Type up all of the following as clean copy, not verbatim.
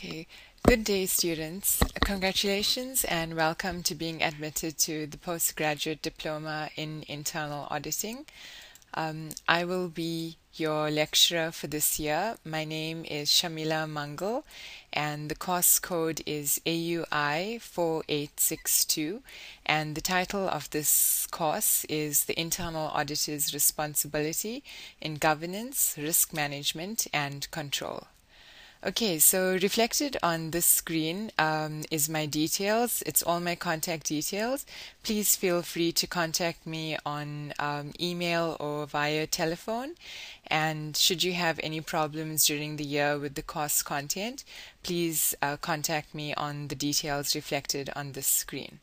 Okay, good day, students. Congratulations and welcome to being admitted to the Postgraduate Diploma in Internal Auditing. I will be your lecturer for this year. My name is Shamila Mangal, and the course code is AUI 4862, and the title of this course is The Internal Auditor's Responsibility in Governance, Risk Management, and Control. Okay, so reflected on this screen is my details. It's all my contact details. Please feel free to contact me on email or via telephone. And should you have any problems during the year with the course content, please contact me on the details reflected on this screen.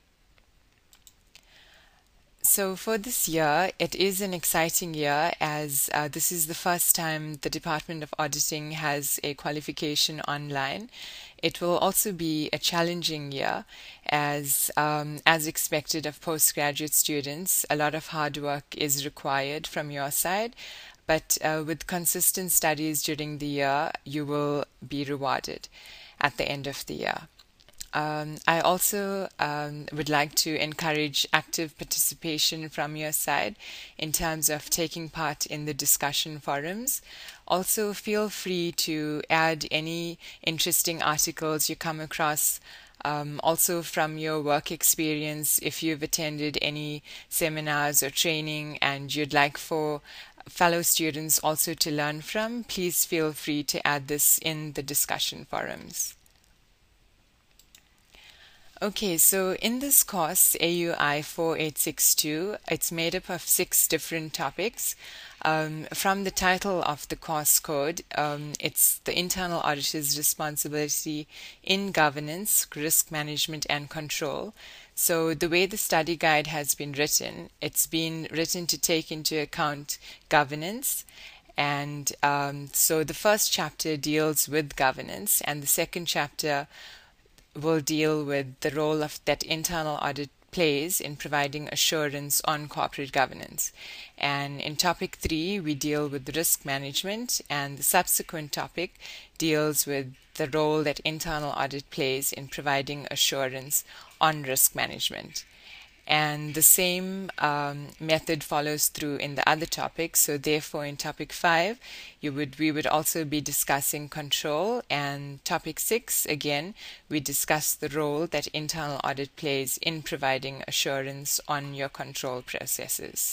So for this year, it is an exciting year as this is the first time the Department of Auditing has a qualification online. It will also be a challenging year as expected of postgraduate students, a lot of hard work is required from your side. But with consistent studies during the year, you will be rewarded at the end of the year. I also would like to encourage active participation from your side in terms of taking part in the discussion forums. Also, feel free to add any interesting articles you come across. Also from your work experience, if you've attended any seminars or training and you'd like for fellow students also to learn from, please feel free to add this in the discussion forums. Okay, so in this course, AUI 4862, it's made up of 6 different topics. From the title of the course code, it's the Internal Auditor's Responsibility in Governance, Risk Management, and Control. So the way the study guide has been written, it's been written to take into account governance. And so the first chapter deals with governance, and the second chapter will deal with the role of that internal audit plays in providing assurance on corporate governance. And in topic 3, we deal with risk management, and the subsequent topic deals with the role that internal audit plays in providing assurance on risk management. And the same method follows through in the other topics. So therefore, in topic 5, we would also be discussing control. And topic 6, again, we discuss the role that internal audit plays in providing assurance on your control processes.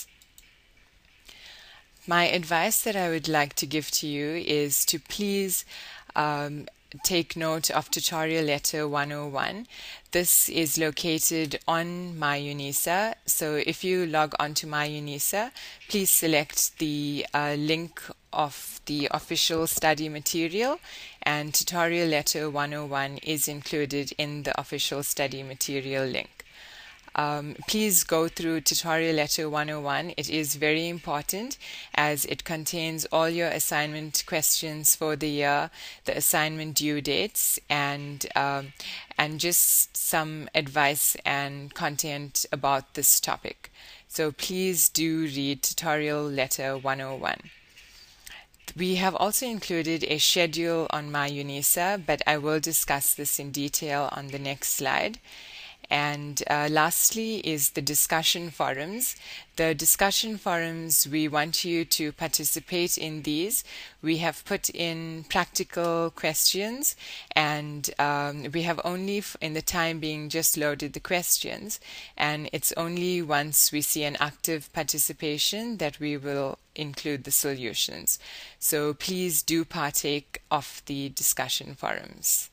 My advice that I would like to give to you is to please take note of Tutorial Letter 101. This is located on MyUnisa. So if you log on to MyUnisa, please select the link of the official study material, and Tutorial Letter 101 is included in the official study material link. Please go through Tutorial Letter 101. It is very important as it contains all your assignment questions for the year, the assignment due dates, and just some advice and content about this topic. So please do read Tutorial Letter 101. We have also included a schedule on MyUnisa, but I will discuss this in detail on the next slide. And lastly is the discussion forums. The discussion forums, we want you to participate in these. We have put in practical questions, and we have only, in the time being, just loaded the questions. And it's only once we see an active participation that we will include the solutions. So please do partake of the discussion forums.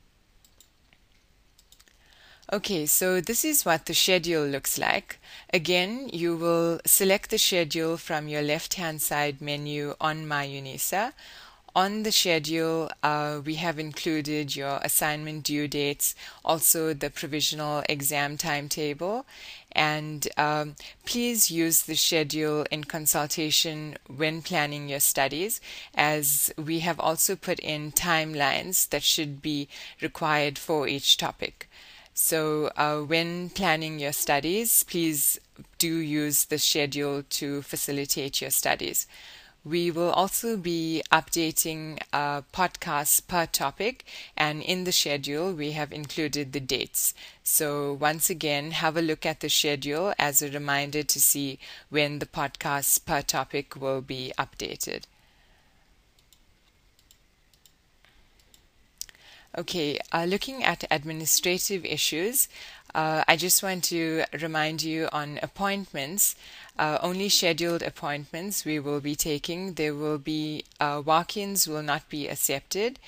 Okay, so this is what the schedule looks like. Again, you will select the schedule from your left-hand side menu on MyUnisa. On the schedule, we have included your assignment due dates, also the provisional exam timetable, and please use the schedule in consultation when planning your studies, as we have also put in timelines that should be required for each topic. So when planning your studies, please do use the schedule to facilitate your studies. We will also be updating podcasts per topic, and in the schedule we have included the dates. So once again, have a look at the schedule as a reminder to see when the podcasts per topic will be updated. Okay, looking at administrative issues, I just want to remind you on appointments, only scheduled appointments we will be taking. There will be walk-ins will not be accepted,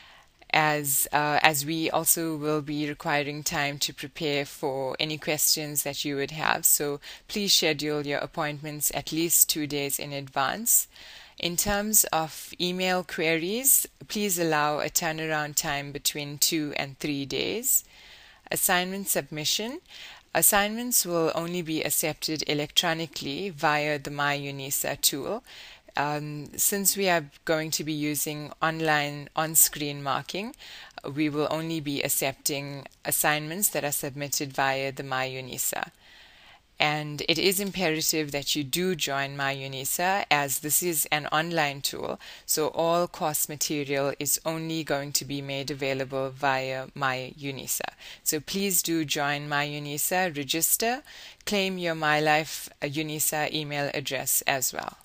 as we also will be requiring time to prepare for any questions that you would have. So please schedule your appointments at least 2 days in advance. In terms of email queries, please allow a turnaround time between 2 and 3 days. Assignment submission. Assignments will only be accepted electronically via the MyUNISA tool. Since we are going to be using online on-screen marking, we will only be accepting assignments that are submitted via the MyUNISA. And it is imperative that you do join MyUNISA, as this is an online tool, so all course material is only going to be made available via MyUNISA. So please do join MyUNISA, register, claim your MyLife UNISA email address as well.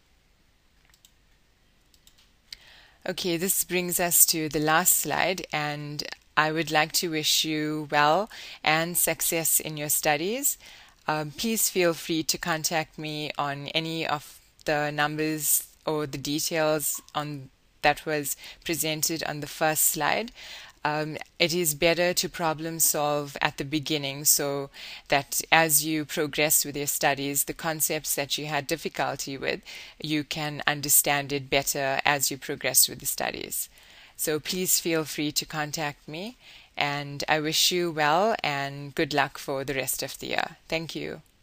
Okay, this brings us to the last slide, and I would like to wish you well and success in your studies. Please feel free to contact me on any of the numbers or the details on that was presented on the first slide. It is better to problem solve at the beginning, so that as you progress with your studies, the concepts that you had difficulty with, you can understand it better as you progress with the studies. So please feel free to contact me, and I wish you well and good luck for the rest of the year. Thank you.